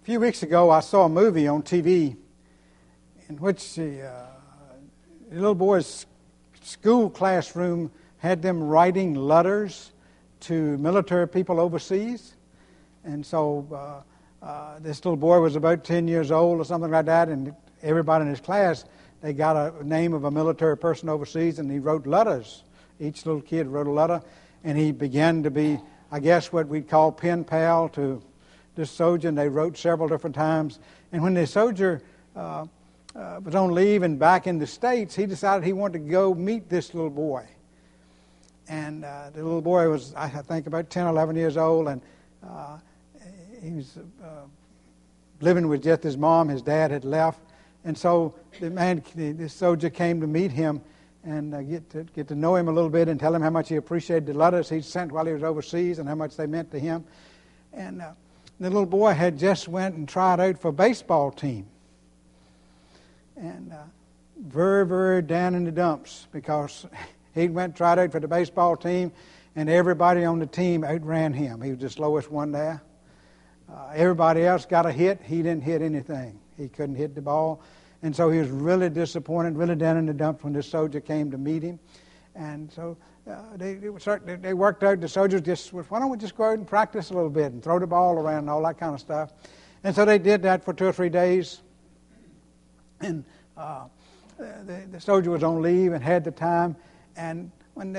few weeks ago, I saw a movie on TV in which the little boy's school classroom had them writing letters to military people overseas. And so this little boy was about 10 years old or something like that, and everybody in his class, they got a name of a military person overseas, and he wrote letters. Each little kid wrote a letter, and he began to be, I guess, what we'd call pen pal to this soldier, and they wrote several different times. And when the soldier was on leave and back in the States, he decided he wanted to go meet this little boy. And the little boy was, I think, about 10 or 11 years old, and he was living with just his mom. His dad had left. And so the soldier came to meet him and get to know him a little bit and tell him how much he appreciated the letters he'd sent while he was overseas and how much they meant to him. And the little boy had just went and tried out for a baseball team. And very, very down in the dumps because he went and tried out for the baseball team, and everybody on the team outran him. He was the slowest one there. Everybody else got a hit. He didn't hit anything. He couldn't hit the ball. And so he was really disappointed, really down in the dumps when this soldier came to meet him. And so they worked out, the soldiers just, why don't we just go out and practice a little bit and throw the ball around and all that kind of stuff. And so they did that for 2 or 3 days. And the soldier was on leave and had the time. And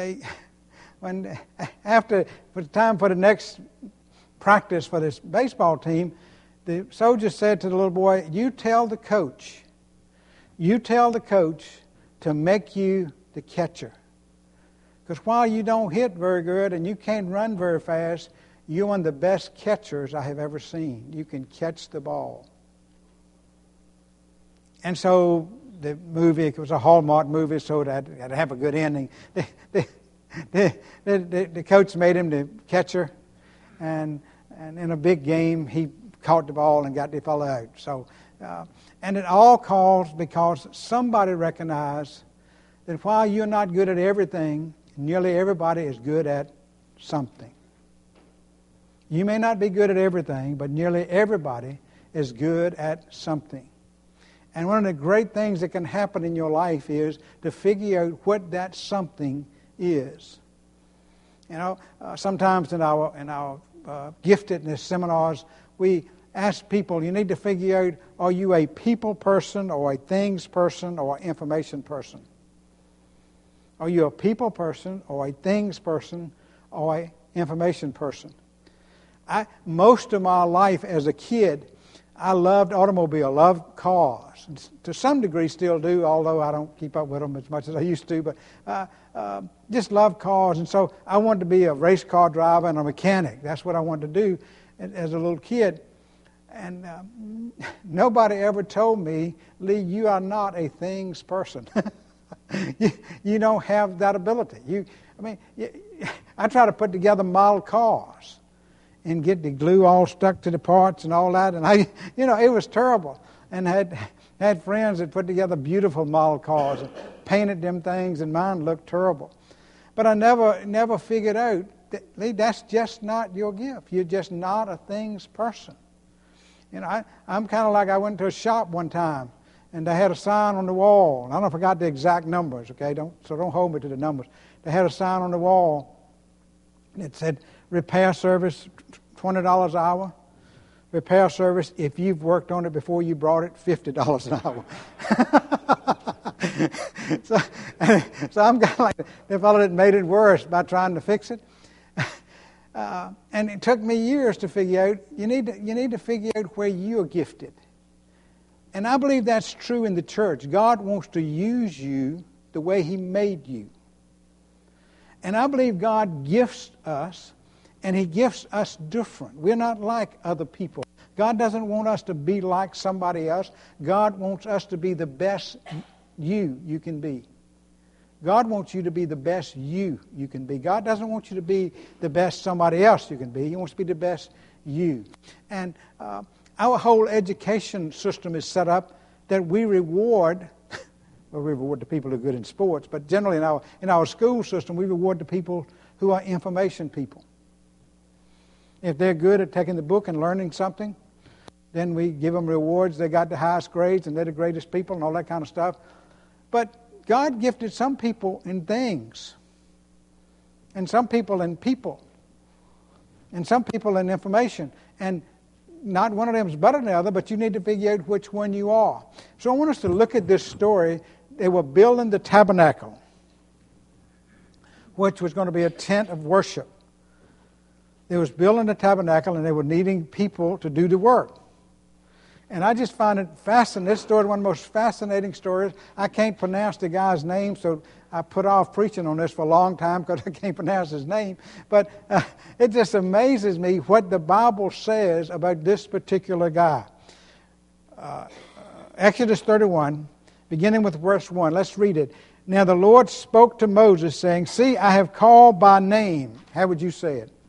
after the time for the next practice for this baseball team, the soldier said to the little boy, you tell the coach to make you the catcher. Because while you don't hit very good and you can't run very fast, you're one of the best catchers I have ever seen. You can catch the ball. And so the movie, it was a Hallmark movie, so it had to have a good ending. The coach made him the catcher, and in a big game, he caught the ball and got the fellow out. So, and it all caused because somebody recognized that while you're not good at everything, nearly everybody is good at something. You may not be good at everything, but nearly everybody is good at something. And one of the great things that can happen in your life is to figure out what that something is. You know, sometimes in our giftedness seminars, we ask people, you need to figure out, are you a people person or a things person or an information person? Are you a people person or a things person or an information person? Most of my life as a kid, I loved automobile, loved cars. And to some degree still do, although I don't keep up with them as much as I used to. But just loved cars. And so I wanted to be a race car driver and a mechanic. That's what I wanted to do as a little kid. And nobody ever told me, Lee, you are not a things person. You don't have that ability. I try to put together model cars and get the glue all stuck to the parts and all that. And it was terrible. And had friends that put together beautiful model cars and painted them things, and mine looked terrible. But I never figured out that, Lee, that's just not your gift. You're just not a things person. I'm kind of like I went to a shop one time, and they had a sign on the wall. And I don't forgot the exact numbers, okay? Don't hold me to the numbers. They had a sign on the wall that said, repair service, $20 an hour. Repair service, if you've worked on it before you brought it, $50 an hour. So I'm kind of like the fellow that made it worse by trying to fix it. And it took me years to figure out, you need to figure out where you're gifted. And I believe that's true in the church. God wants to use you the way He made you. And I believe God gifts us, and He gifts us different. We're not like other people. God doesn't want us to be like somebody else. God wants us to be the best you can be. God wants you to be the best you can be. God doesn't want you to be the best somebody else you can be. He wants to be the best you. And our whole education system is set up that we reward the people who are good in sports, but generally in our school system, we reward the people who are information people. If they're good at taking the book and learning something, Then we give them rewards. They got the highest grades and they're the greatest people and all that kind of stuff. But God gifted some people in things, and some people in people, and some people in information. And not one of them is better than the other, but you need to figure out which one you are. So I want us to look at this story. They were building the tabernacle, which was going to be a tent of worship. They was building the tabernacle, and they were needing people to do the work. And I just find it fascinating. This story is one of the most fascinating stories. I can't pronounce the guy's name, so I put off preaching on this for a long time because I can't pronounce his name. But it just amazes me what the Bible says about this particular guy. Exodus 31, beginning with verse 1. Let's read it. Now the Lord spoke to Moses, saying, See, I have called by name. How would you say it?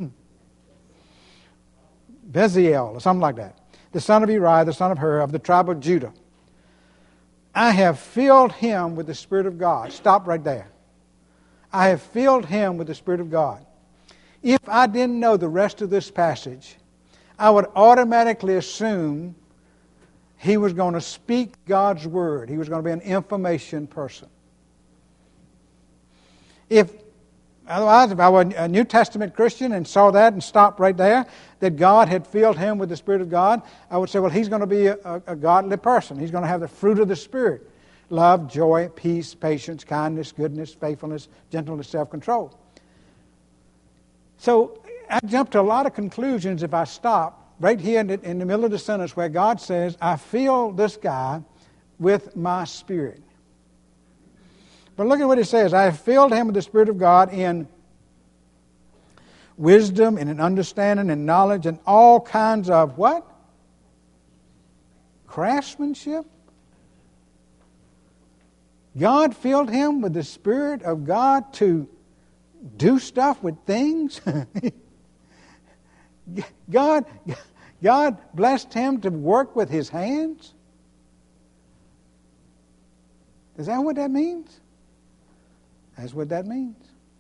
Bezalel, or something like that. The son of Uriah, the son of Hur, of the tribe of Judah. I have filled him with the Spirit of God. Stop right there. I have filled him with the Spirit of God. If I didn't know the rest of this passage, I would automatically assume he was going to speak God's word. He was going to be an information person. Otherwise, if I were a New Testament Christian and saw that and stopped right there, that God had filled him with the Spirit of God, I would say, well, he's going to be a godly person. He's going to have the fruit of the Spirit. Love, joy, peace, patience, kindness, goodness, faithfulness, gentleness, self-control. So I jump to a lot of conclusions if I stop right here in the middle of the sentence where God says, I fill this guy with my Spirit. But look at what it says. I have filled him with the Spirit of God in wisdom and in understanding and knowledge and all kinds of what? Craftsmanship? God filled him with the Spirit of God to do stuff with things? God blessed him to work with his hands? Is that what that means? That's what that means.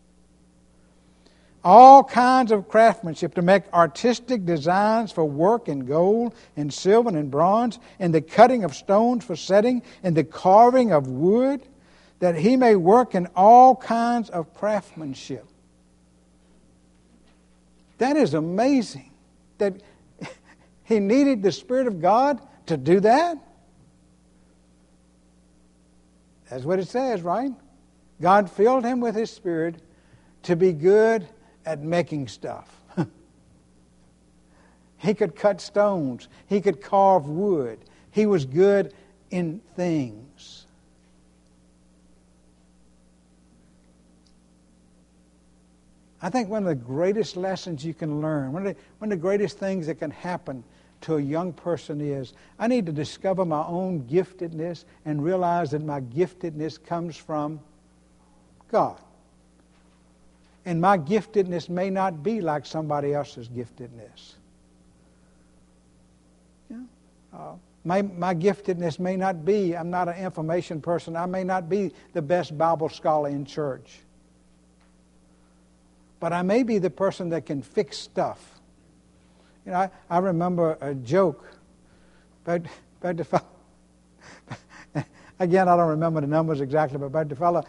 All kinds of craftsmanship to make artistic designs for work in gold and silver and bronze, and the cutting of stones for setting, and the carving of wood, that he may work in all kinds of craftsmanship. That is amazing that he needed the Spirit of God to do that. That's what it says, right? God filled him with his Spirit to be good at making stuff. He could cut stones. He could carve wood. He was good in things. I think one of the greatest lessons you can learn, one of the greatest things that can happen to a young person is, I need to discover my own giftedness and realize that my giftedness comes from God. And my giftedness may not be like somebody else's giftedness. My giftedness may not be, I'm not an information person, I may not be the best Bible scholar in church. But I may be the person that can fix stuff. You know, I remember a joke about the fellow. Again, I don't remember the numbers exactly, but about the fellow,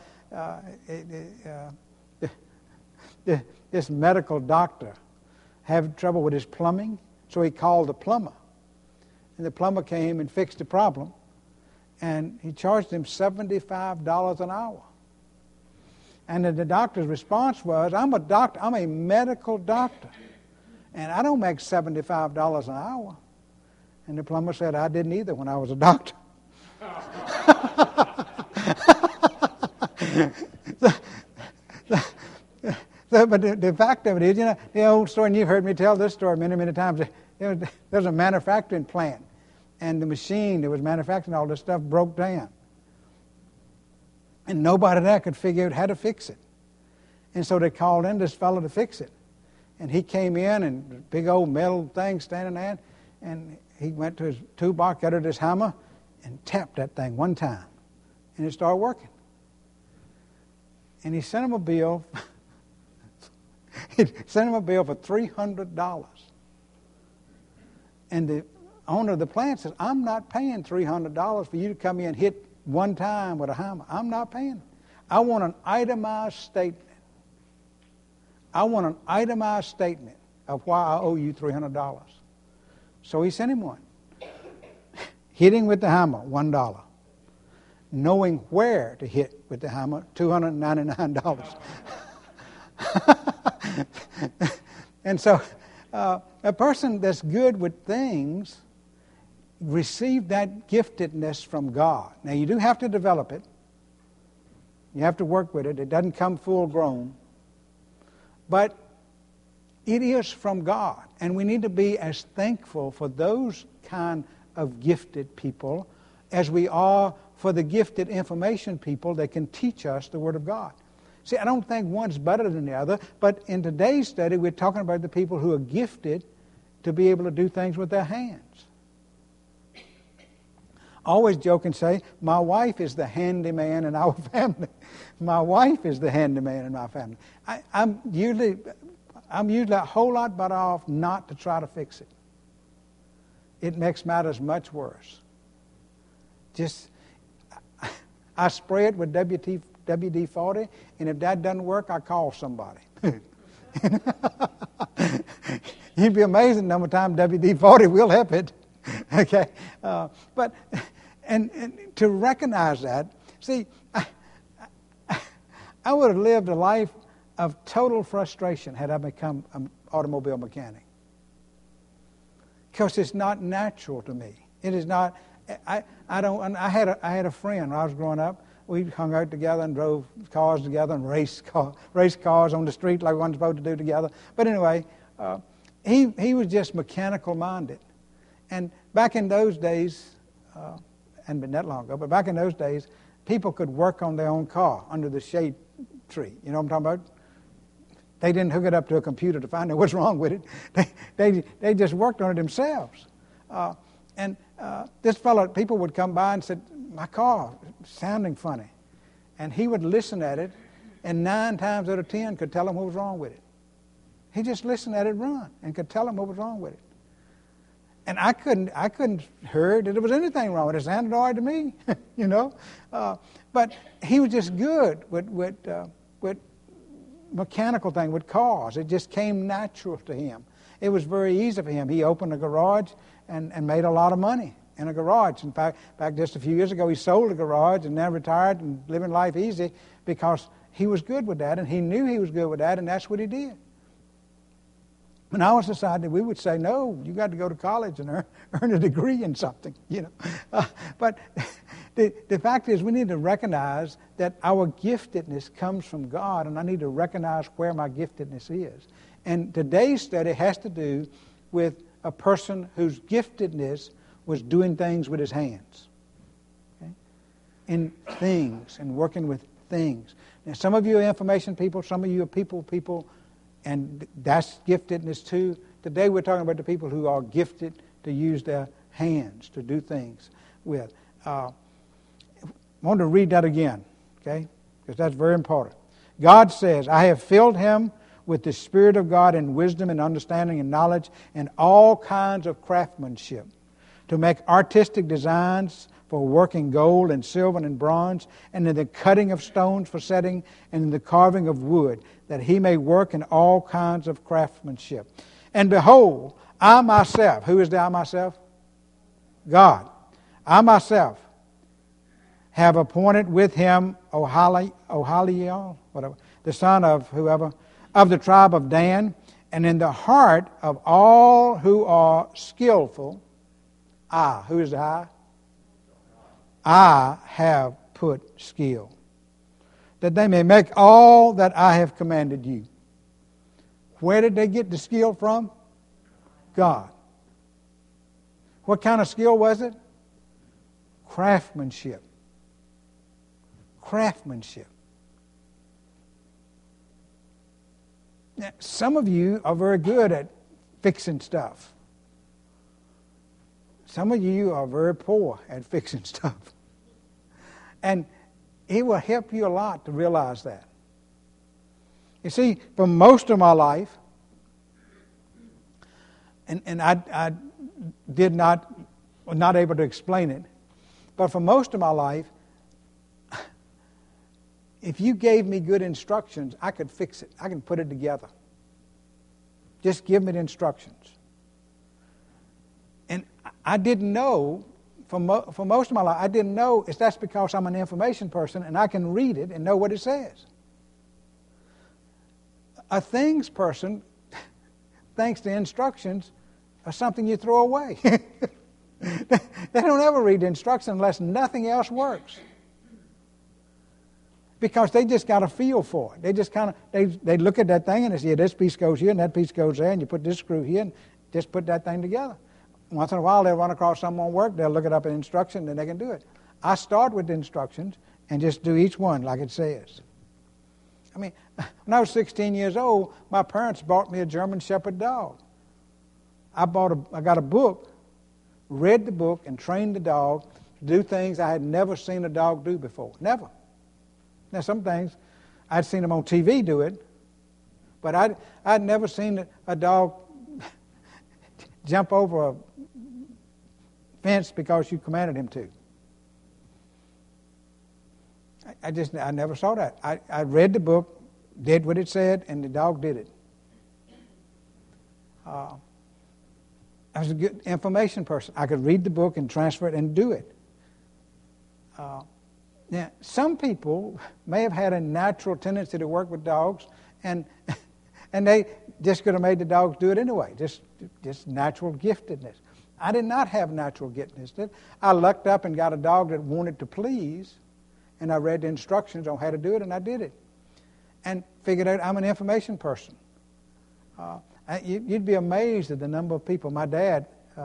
this medical doctor had trouble with his plumbing, so he called the plumber. And the plumber came and fixed the problem, and he charged him $75 an hour. And then the doctor's response was, I'm a doctor, I'm a medical doctor, and I don't make $75 an hour. And the plumber said, I didn't either when I was a doctor. But the fact of it is, you know, the old story, and you've heard me tell this story many, many times. There's a manufacturing plant, and the machine that was manufacturing all this stuff broke down. And nobody there could figure out how to fix it. And so they called in this fellow to fix it. And he came in, and a big old metal thing standing there, and he went to his toolbox, got out his hammer, and tapped that thing one time. And it started working. And he sent him a bill. He sent him a bill for $300. And the owner of the plant says, I'm not paying $300 for you to come in and hit one time with a hammer. I'm not paying it. I want an itemized statement. I want an itemized statement of why I owe you $300. So he sent him one. Hitting with the hammer, $1. Knowing where to hit with the hammer, $299. And so a person that's good with things received that giftedness from God. Now you do have to develop it. You have to work with it. It doesn't come full grown. But it is from God. And we need to be as thankful for those kind of gifted people as we are for the gifted information people that can teach us the Word of God. See, I don't think one's better than the other, but in today's study we're talking about the people who are gifted to be able to do things with their hands. I always joke and say, my wife is the handyman in our family. My wife is the handyman in my family. I'm usually a whole lot better off not to try to fix it. It makes matters much worse. I spray it with WD-40, and if that doesn't work, I call somebody. You'd be amazed the number of times WD-40 will help it. Okay, but to recognize that, see, I would have lived a life of total frustration had I become an automobile mechanic, because it's not natural to me. It is not. I had a friend when I was growing up. We hung out together and drove cars together and raced cars on the street like one supposed to do together. But anyway, he was just mechanical minded. And back in those days, hadn't been that long ago, but back in those days, people could work on their own car under the shade tree. You know what I'm talking about? They didn't hook it up to a computer to find out what's wrong with it. They just worked on it themselves. And this fellow, people would come by and said, my car is sounding funny. And he would listen at it, and 9 times out of 10 could tell him what was wrong with it. He just listened at it run and could tell him what was wrong with it. And I couldn't hear that there was anything wrong with it. It sounded all right to me, you know. But he was just good with mechanical thing, with cars. It just came natural to him. It was very easy for him. He opened a garage and made a lot of money in a garage. In fact, back just a few years ago, he sold a garage and now retired and living life easy because he was good with that, and he knew he was good with that, and that's what he did. In our society, we would say, no, you got to go to college and earn a degree in something, you know. But the fact is, we need to recognize that our giftedness comes from God, and I need to recognize where my giftedness is. And today's study has to do with a person whose giftedness was doing things with his hands. Okay? In things, and working with things. Now, some of you are information people, some of you are people, and that's giftedness too. Today we're talking about the people who are gifted to use their hands to do things with. I want to read that again, okay? Because that's very important. God says, I have filled him with the Spirit of God in wisdom and understanding and knowledge and all kinds of craftsmanship, to make artistic designs for working gold and silver and bronze, and in the cutting of stones for setting, and in the carving of wood, that he may work in all kinds of craftsmanship. And behold, I myself, who is the I myself? God. I myself have appointed with him Oholiab, whatever, the son of whoever, of the tribe of Dan, and in the heart of all who are skillful, who is the I have put skill, that they may make all that I have commanded you. Where did they get the skill from? God. What kind of skill was it? Craftsmanship. Craftsmanship. Now, some of you are very good at fixing stuff. Some of you are very poor at fixing stuff. And it will help you a lot to realize that. You see, for most of my life, and I was not able to explain it. But for most of my life, if you gave me good instructions, I could fix it. I can put it together. Just give me the instructions. And I didn't know, for most of my life, I didn't know that's because I'm an information person and I can read it and know what it says. A things person thinks the instructions are something you throw away. They don't ever read the instructions unless nothing else works. Because they just got a feel for it. They just kind of, they look at that thing and they say, yeah, this piece goes here and that piece goes there, and you put this screw here and just put that thing together. Once in a while they'll run across something won't work, they'll look it up in instruction and they can do it. I start with the instructions and just do each one like it says. I mean, when I was 16 years old, my parents bought me a German Shepherd dog. I got a book, read the book, and trained the dog to do things I had never seen a dog do before. Never. Now, some things, I'd seen them on TV do it, but I'd never seen a dog jump over a fence because you commanded him to. I never saw that. I read the book, did what it said, and the dog did it. I was a good information person. I could read the book and transfer it and do it. Now, some people may have had a natural tendency to work with dogs, and they just could have made the dogs do it anyway, just natural giftedness. I did not have natural giftedness. I lucked up and got a dog that wanted to please, and I read the instructions on how to do it, and I did it. And figured out I'm an information person. You'd be amazed at the number of people. My dad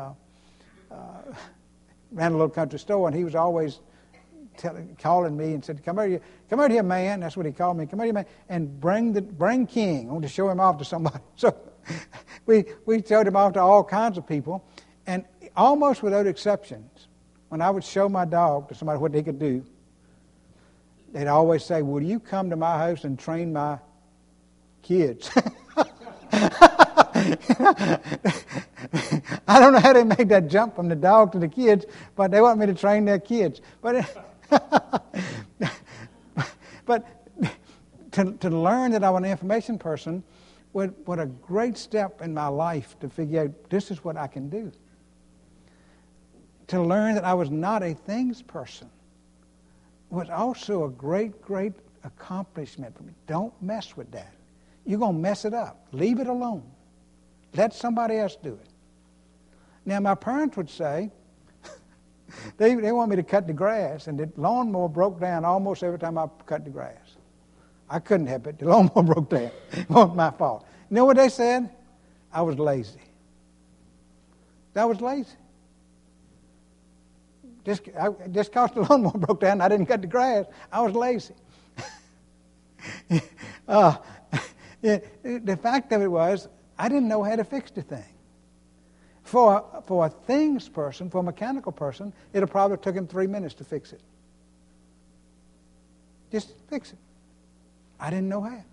ran a little country store, and he was always calling me and said, come out here, man. That's what he called me. Come out here, man, and bring King. I want to show him off to somebody. So we showed him off to all kinds of people, and almost without exceptions, when I would show my dog to somebody what they could do, they'd always say, will you come to my house and train my kids? I don't know how they make that jump from the dog to the kids, but they want me to train their kids. But to learn that I'm an information person, what a great step in my life to figure out this is what I can do. To learn that I was not a things person was also a great, great accomplishment for me. Don't mess with that. You're going to mess it up. Leave it alone. Let somebody else do it. Now, my parents would say, they want me to cut the grass, and the lawnmower broke down almost every time I cut the grass. I couldn't help it. The lawnmower broke down. It wasn't my fault. You know what they said? I was lazy. I was lazy. Just because the lawnmower broke down, I didn't cut the grass. I was lazy. The fact of it was, I didn't know how to fix the thing. For a things person, for a mechanical person, it'll probably took him 3 minutes to fix it. Just fix it. I didn't know how.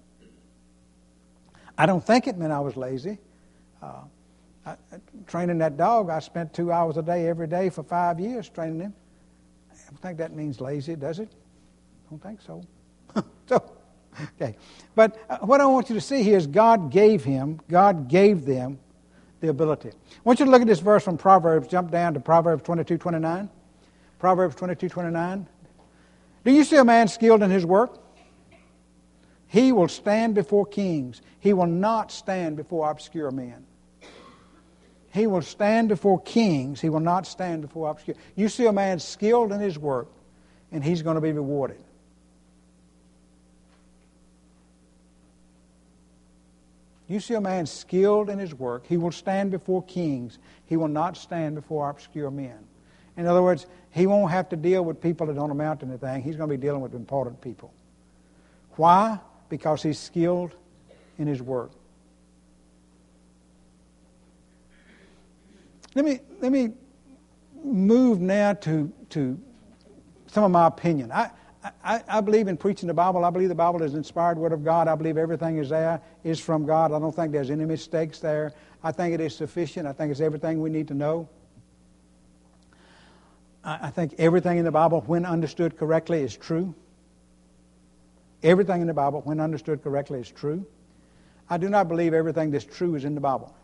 I don't think it meant I was lazy. Training that dog, I spent 2 hours a day every day for 5 years training him. I don't think that means lazy, does it? I don't think so. Okay. But what I want you to see here is God gave them the ability. I want you to look at this verse from Proverbs. Jump down to Proverbs 22:29. Proverbs 22:29. Do you see a man skilled in his work? He will stand before kings. He will not stand before obscure men. He will stand before kings. He will not stand before obscure. You see a man skilled in his work, and he's going to be rewarded. You see a man skilled in his work, he will stand before kings. He will not stand before obscure men. In other words, he won't have to deal with people that don't amount to anything. He's going to be dealing with important people. Why? Because he's skilled in his work. Let me move now to some of my opinion. I believe in preaching the Bible. I believe the Bible is the inspired Word of God. I believe everything is there is from God. I don't think there's any mistakes there. I think it is sufficient. I think it's everything we need to know. I think everything in the Bible, when understood correctly, is true. Everything in the Bible, when understood correctly, is true. I do not believe everything that's true is in the Bible.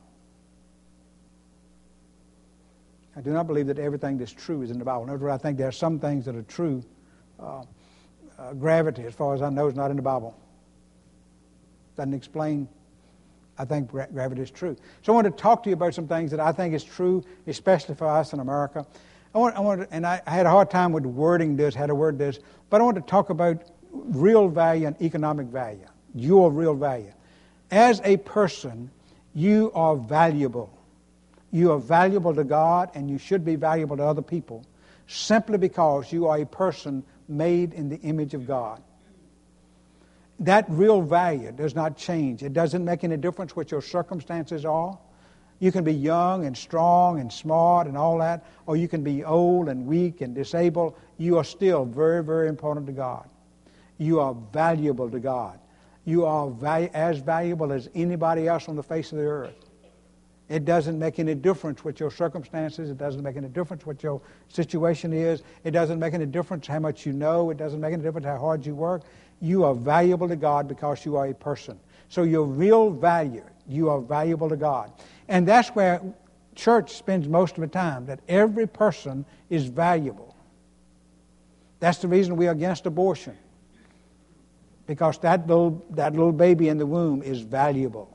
I do not believe that everything that's true is in the Bible. In other words, I think there are some things that are true. Gravity, as far as I know, is not in the Bible. Doesn't explain. I think gravity is true. So I want to talk to you about some things that I think is true, especially for us in America. I had a hard time with wording this, how to word this, but I want to talk about real value and economic value. Your real value. As a person, you are valuable. You are valuable to God, and you should be valuable to other people, simply because you are a person made in the image of God. That real value does not change. It doesn't make any difference what your circumstances are. You can be young and strong and smart and all that, or you can be old and weak and disabled. You are still very, very important to God. You are valuable to God. You are as valuable as anybody else on the face of the earth. It doesn't make any difference what your circumstances. It doesn't make any difference what your situation is. It doesn't make any difference how much you know. It doesn't make any difference how hard you work. You are valuable to God because you are a person. So your real value, you are valuable to God. And that's where church spends most of the time, that every person is valuable. That's the reason we are against abortion. Because that little baby in the womb is valuable.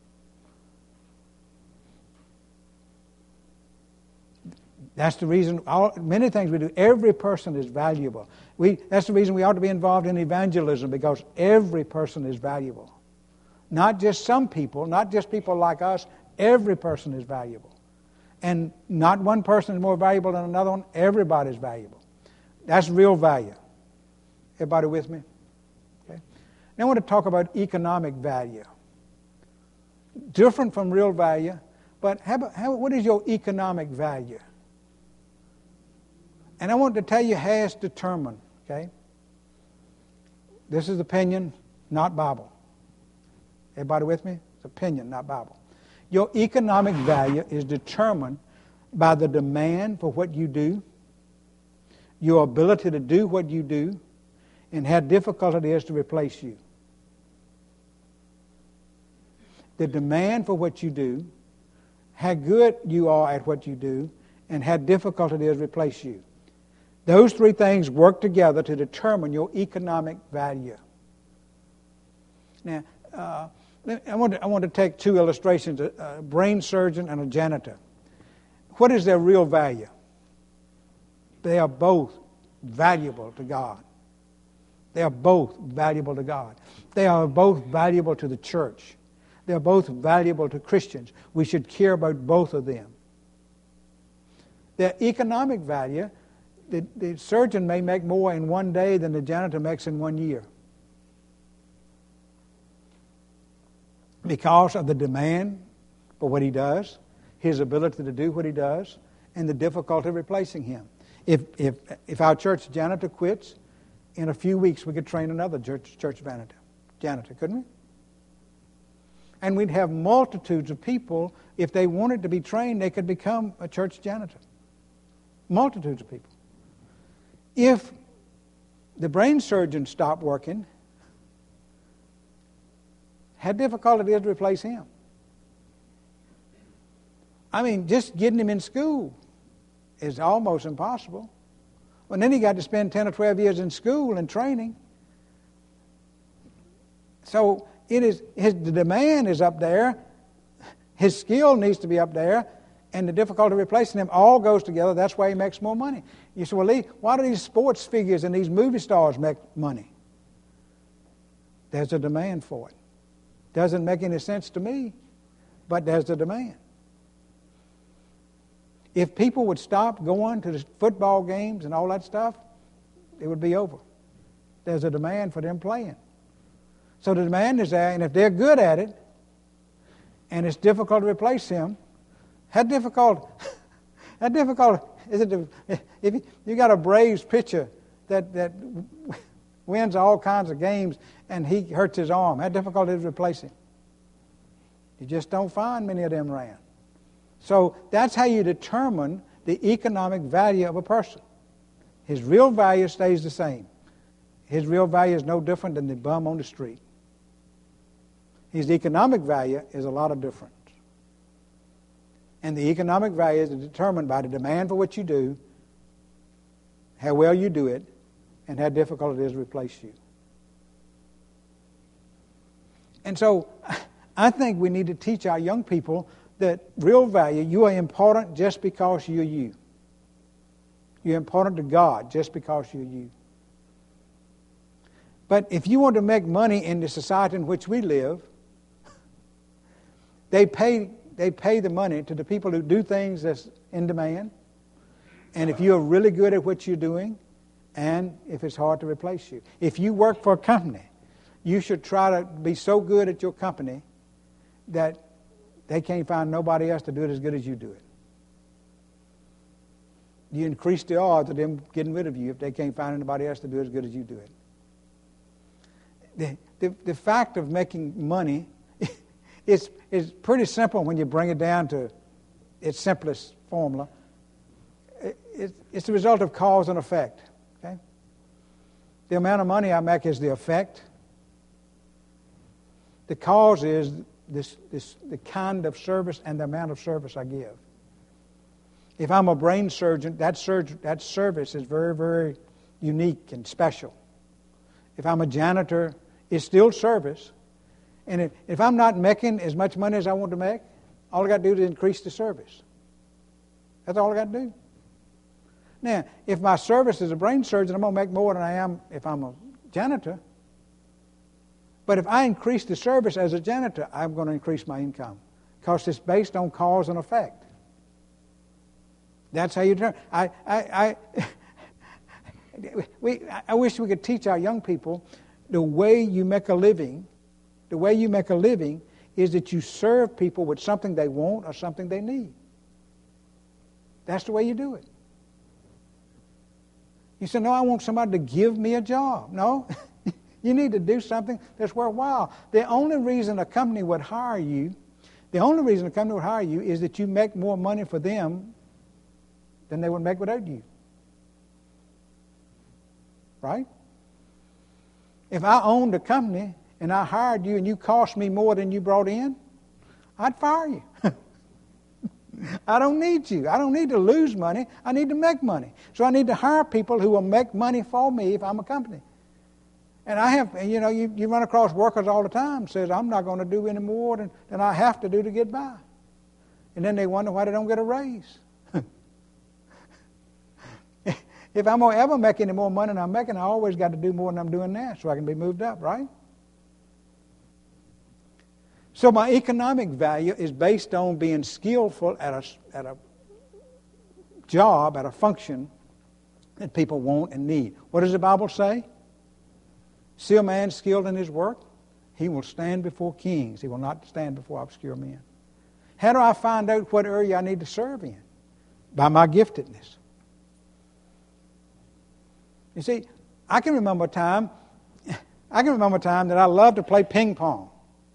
That's the reason, many things we do, every person is valuable. That's the reason we ought to be involved in evangelism, because every person is valuable. Not just some people, not just people like us, every person is valuable. And not one person is more valuable than another one, everybody is valuable. That's real value. Everybody with me? Okay. Now I want to talk about economic value. Different from real value, but what is your economic value? And I want to tell you how it's determined, okay? This is opinion, not Bible. Everybody with me? It's opinion, not Bible. Your economic value is determined by the demand for what you do, your ability to do what you do, and how difficult it is to replace you. The demand for what you do, how good you are at what you do, and how difficult it is to replace you. Those three things work together to determine your economic value. Now, I want to take two illustrations, a brain surgeon and a janitor. What is their real value? They are both valuable to God. They are both valuable to God. They are both valuable to the church. They are both valuable to Christians. We should care about both of them. Their economic value, the surgeon may make more in one day than the janitor makes in 1 year. Because of the demand for what he does, his ability to do what he does, and the difficulty of replacing him. If our church janitor quits, in a few weeks we could train another church janitor, couldn't we? And we'd have multitudes of people. If they wanted to be trained, they could become a church janitor. Multitudes of people. If the brain surgeon stopped working, how difficult it is to replace him. I mean, just getting him in school is almost impossible. Well, then he got to spend 10 or 12 years in school and training. So the demand is up there, his skill needs to be up there, and the difficulty of replacing him all goes together. That's why he makes more money. You say, well, Lee, why do these sports figures and these movie stars make money? There's a demand for it. Doesn't make any sense to me, but there's a demand. If people would stop going to the football games and all that stuff, it would be over. There's a demand for them playing. So the demand is there, and if they're good at it, and it's difficult to replace them, how difficult is it if you got a Braves pitcher that wins all kinds of games, and he hurts his arm. How difficult it is to replace him. You just don't find many of them around. So that's how you determine the economic value of a person. His real value stays the same. His real value is no different than the bum on the street. His economic value is a lot of different. And the economic value is determined by the demand for what you do, how well you do it, and how difficult it is to replace you. And so I think we need to teach our young people that real value, you are important just because you're you. You're important to God just because you're you. But if you want to make money in the society in which we live, they pay the money to the people who do things that's in demand. And if you're really good at what you're doing, and if it's hard to replace you. If you work for a company, you should try to be so good at your company that they can't find nobody else to do it as good as you do it. You increase the odds of them getting rid of you if they can't find anybody else to do it as good as you do it. The fact of making money is pretty simple when you bring it down to its simplest formula. It's the result of cause and effect. Okay? The amount of money I make is the effect. The cause is the kind of service and the amount of service I give. If I'm a brain surgeon, that service is very, very unique and special. If I'm a janitor, it's still service. And if I'm not making as much money as I want to make, all I got to do is increase the service. That's all I got to do. Now, if my service is a brain surgeon, I'm going to make more than I am if I'm a janitor. But if I increase the service as a janitor, I'm going to increase my income because it's based on cause and effect. That's how you determine. I wish we could teach our young people the way you make a living. The way you make a living is that you serve people with something they want or something they need. That's the way you do it. You say, no, I want somebody to give me a job. No, you need to do something that's worthwhile. The only reason a company would hire you, is that you make more money for them than they would make without you. Right? If I owned a company and I hired you and you cost me more than you brought in, I'd fire you. I don't need you. I don't need to lose money. I need to make money. So I need to hire people who will make money for me if I'm a company. And I have, you run across workers all the time says, I'm not going to do any more than I have to do to get by. And then they wonder why they don't get a raise. If I'm going to ever make any more money than I'm making, I always got to do more than I'm doing now so I can be moved up, right? So my economic value is based on being skillful at a job, at a function that people want and need. What does the Bible say? See a man skilled in his work, he will stand before kings. He will not stand before obscure men. How do I find out what area I need to serve in? By my giftedness. You see, I can remember a time that I loved to play ping pong.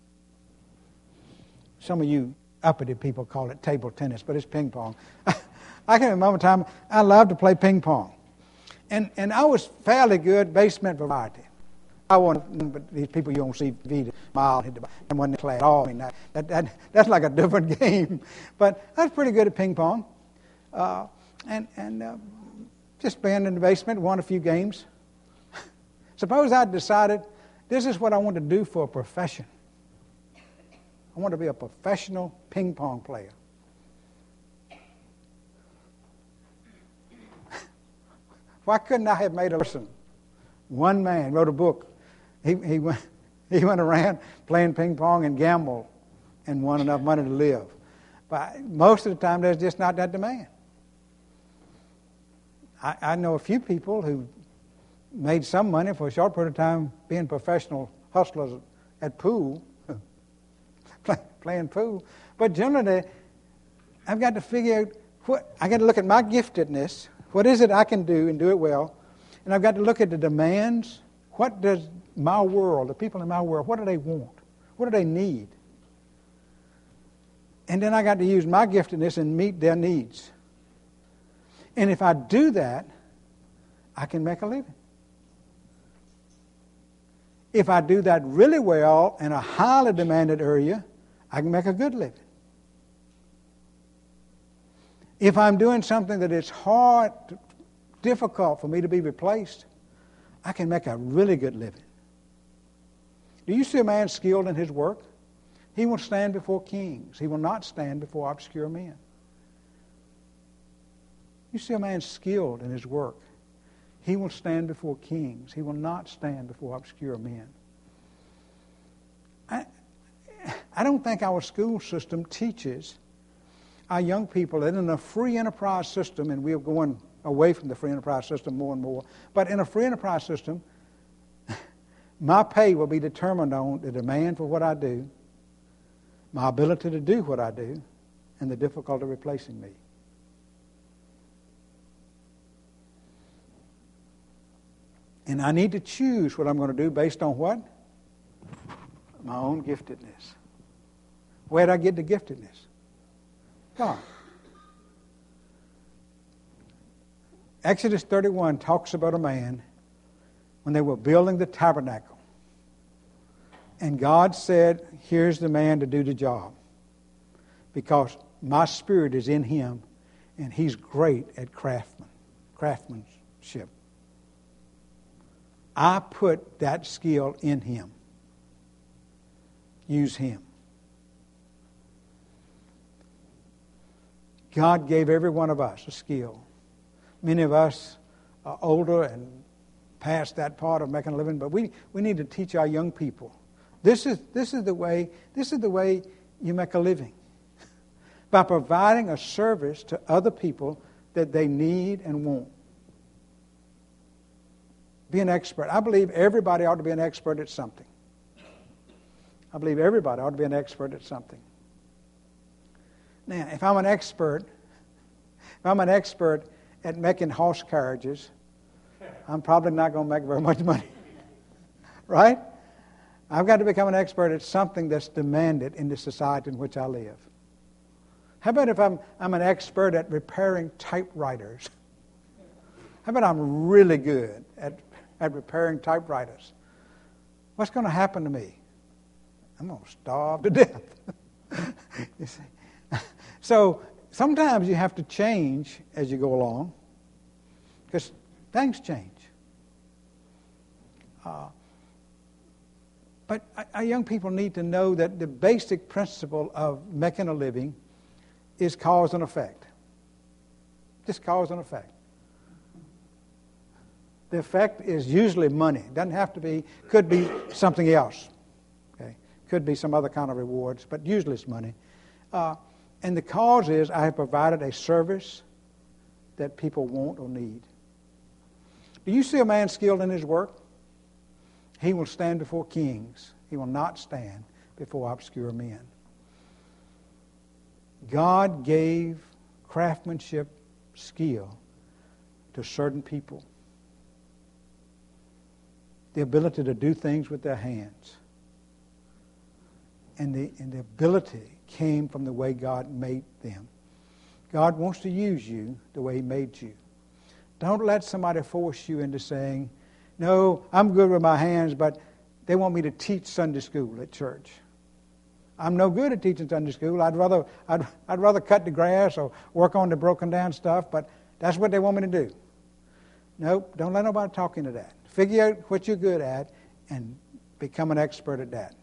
Some of you uppity people call it table tennis, but it's ping pong. I can remember a time I loved to play ping pong. And I was fairly good basement variety. I wasn't, but these people you don't see feet mile hit the ball and wasn't class at all. I mean, that's like a different game. But I was pretty good at ping pong. Just being in the basement, won a few games. Suppose I decided this is what I want to do for a profession. I want to be a professional ping pong player. Why couldn't I have made a lesson? One man wrote a book. He went around playing ping pong and gambled and won enough money to live. But most of the time, there's just not that demand. I know a few people who made some money for a short period of time being professional hustlers at pool, playing pool. But generally, I've got to figure out I got to look at my giftedness. What is it I can do and do it well? And I've got to look at the demands, What does my world, the people in my world, what do they want? What do they need? And then I got to use my giftedness and meet their needs. And if I do that, I can make a living. If I do that really well in a highly demanded area, I can make a good living. If I'm doing something that is hard, difficult for me to be replaced, I can make a really good living. Do you see a man skilled in his work? He will stand before kings. He will not stand before obscure men. You see a man skilled in his work. He will stand before kings. He will not stand before obscure men. I don't think our school system teaches our young people that in a free enterprise system, and we're going away from the free enterprise system more and more, but in a free enterprise system, my pay will be determined on the demand for what I do, my ability to do what I do, and the difficulty of replacing me. And I need to choose what I'm going to do based on what? My own giftedness. Where did I get the giftedness? God. Exodus 31 talks about a man when they were building the tabernacle. And God said, here's the man to do the job. Because my spirit is in him, and he's great at craftsmanship. I put that skill in him. Use him. God gave every one of us a skill. Many of us are older and past that part of making a living, but we need to teach our young people. This is the way you make a living. By providing a service to other people that they need and want. Be an expert. I believe everybody ought to be an expert at something. I believe everybody ought to be an expert at something. Now, if I'm an expert at making horse carriages, I'm probably not going to make very much money. Right? I've got to become an expert at something that's demanded in the society in which I live. How about if I'm an expert at repairing typewriters? How about I'm really good at repairing typewriters? What's going to happen to me? I'm going to starve to death. You see? So sometimes you have to change as you go along because things change. But our young people need to know that the basic principle of making a living is cause and effect. Just cause and effect. The effect is usually money. It doesn't have to be, could be something else. Okay? Could be some other kind of rewards, but usually it's money. And the cause is I have provided a service that people want or need. Do you see a man skilled in his work? He will stand before kings. He will not stand before obscure men. God gave craftsmanship skill to certain people. The ability to do things with their hands. And the ability came from the way God made them. God wants to use you the way He made you. Don't let somebody force you into saying, no, I'm good with my hands, but they want me to teach Sunday school at church. I'm no good at teaching Sunday school. I'd rather cut the grass or work on the broken down stuff, but that's what they want me to do. Nope, don't let nobody talk into that. Figure out what you're good at and become an expert at that.